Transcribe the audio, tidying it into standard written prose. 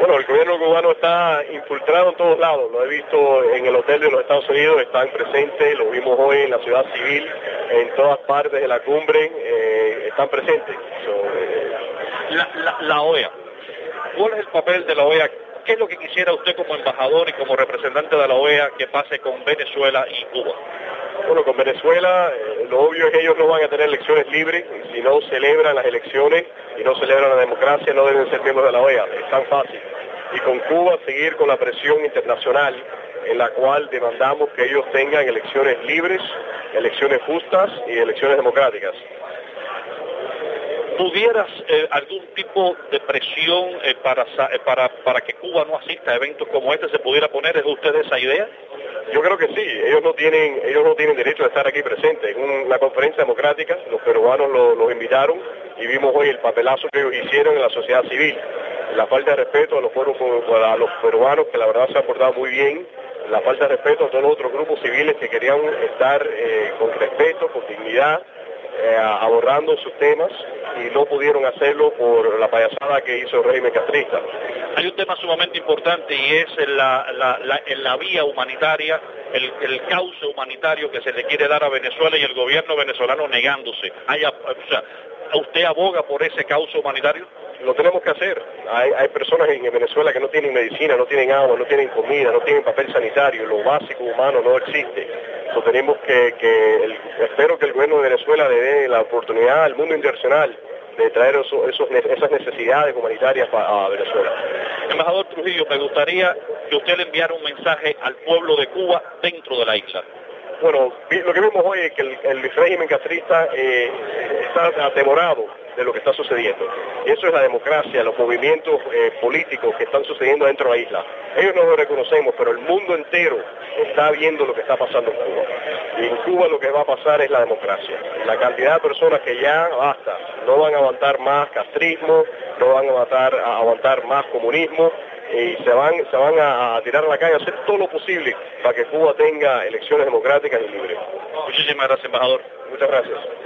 Bueno, el gobierno cubano está infiltrado en todos lados. Lo he visto en el hotel de los Estados Unidos, están presentes, lo vimos hoy en la ciudad civil, en todas partes de la cumbre, están presentes. La OEA, ¿cuál es el papel de la OEA? ¿Qué es lo que quisiera usted como embajador y como representante de la OEA que pase con Venezuela y Cuba? Bueno, con Venezuela lo obvio es que ellos no van a tener elecciones libres. Si no celebran las elecciones y no celebran la democracia, no deben ser miembros de la OEA. Es tan fácil. Y con Cuba seguir con la presión internacional en la cual demandamos que ellos tengan elecciones libres, elecciones justas y elecciones democráticas. ¿Tuvieras algún tipo de presión para que Cuba no asista a eventos como este? ¿Se pudiera poner de usted esa idea? Yo creo que sí, ellos no tienen derecho a estar aquí presentes. En una conferencia democrática, los peruanos los invitaron y vimos hoy el papelazo que ellos hicieron en la sociedad civil. La falta de respeto a los peruanos, que la verdad se han portado muy bien, la falta de respeto a todos los otros grupos civiles que querían estar con respeto, con dignidad, abordando sus temas y no pudieron hacerlo por la payasada que hizo el régimen castrista. Hay un tema sumamente importante y es en la vía humanitaria, el cauce humanitario que se le quiere dar a Venezuela y el gobierno venezolano negándose. ¿Usted aboga por ese cauce humanitario? Lo tenemos que hacer. Hay personas en Venezuela que no tienen medicina, no tienen agua, no tienen comida, no tienen papel sanitario, lo básico humano no existe. Tenemos espero que el gobierno de Venezuela le dé la oportunidad al mundo internacional de traer esas necesidades humanitarias a Venezuela. Embajador Trujillo, me gustaría que usted le enviara un mensaje al pueblo de Cuba dentro de la isla. Bueno, lo que vemos hoy es que el régimen castrista está atemorado de lo que está sucediendo. Y eso es la democracia, los movimientos políticos que están sucediendo dentro de la isla. Ellos no lo reconocemos, pero el mundo entero está viendo lo que está pasando en Cuba. Y en Cuba lo que va a pasar es la democracia. La cantidad de personas que ya basta, no van a aguantar más castrismo, no van a aguantar más comunismo, y se van a tirar a la calle a hacer todo lo posible para que Cuba tenga elecciones democráticas y libres. Muchísimas gracias, embajador. Muchas gracias.